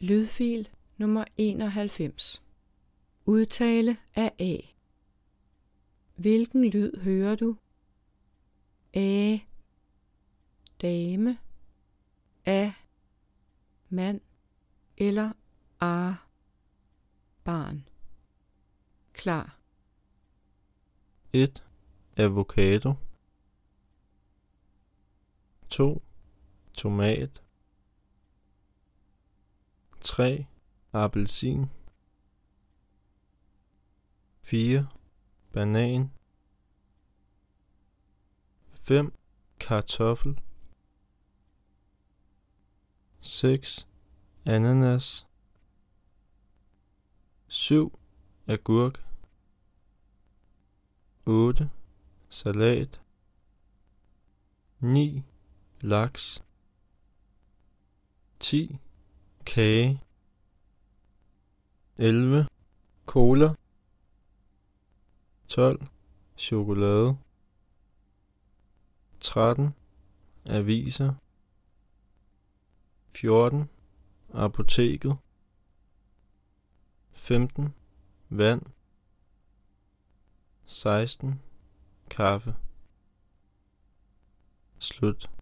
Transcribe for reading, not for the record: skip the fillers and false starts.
Lydfil nummer 91. Udtale af A. Hvilken lyd hører du? A. Dame. A. Mand. Eller A. Barn. Klar. 1. Avocado. 2. Tomat. 3. Appelsin. 4. Banan. 5. Kartoffel. 6. Ananas. 7. Agurk. 8. Salat. 9. Laks. 10. Kage. 11. Cola. 12. Chokolade. 13. Aviser. 14. Apoteket. 15. Vand. 16. Kaffe. Slut.